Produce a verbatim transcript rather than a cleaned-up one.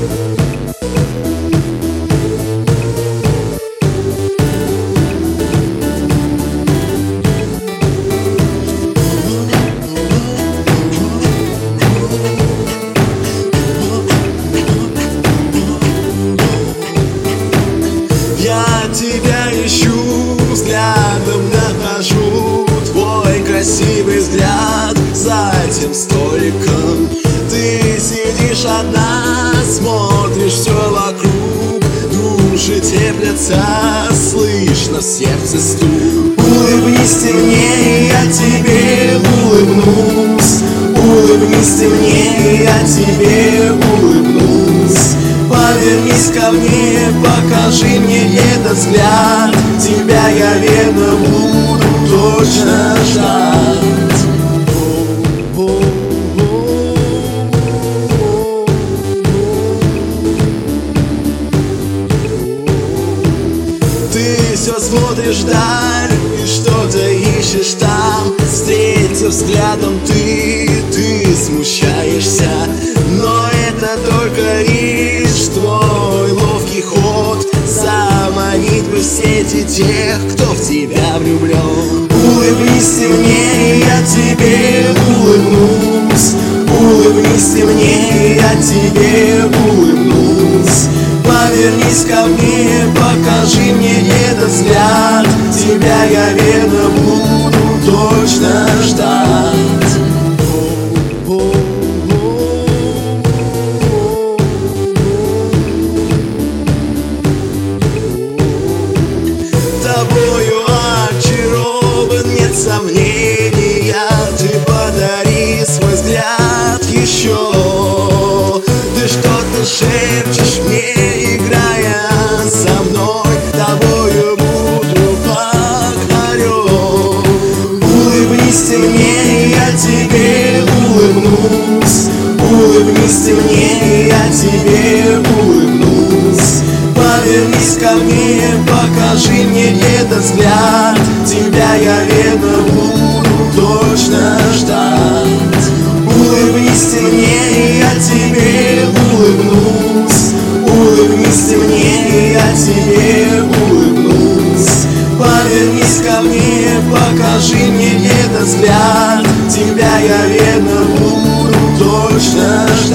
Тебя ищу, взглядом нахожу твой красивый взгляд за этим столиком. Ты сидишь одна, смотришь все вокруг, души теплятся, слышно в сердце стук. Улыбнись ты мне, я тебе улыбнусь. Улыбнись ты мне, я тебе улыбнусь. Повернись ко мне, покажи мне этот взгляд. Тебя я верно буду точно ждать. Ты все смотришь вдаль и что-то ищешь там. Встретив взглядом ты, ты смущаешься, но это только лишь твой ловкий ход заманить бы в сети тех, кто в тебя влюблен. Улыбнись ты мне, я тебе улыбнусь. Улыбнись ты мне, я тебе улыбнусь. Повернись ко мне, покажи мне этот взгляд. Тебя я верно буду точно ждать. Тобою очарован, нет сомнения. Ты подари свой взгляд еще. Ты что-то шепчешь мне, играя со мной. Тобою буду покорен. Улыбнись ты мне, я тебе улыбнусь. Улыбнись ты мне, я тебе улыбнусь. Повернись ко мне, покажи мне этот взгляд. Тебя я верно буду точно ждать. Улыбнись ты мне, я тебе улыбнусь. Улыбнись ты мне, я тебе улыбнусь. Повернись ко мне, покажи мне этот взгляд. Тебя я верно буду точно ждать.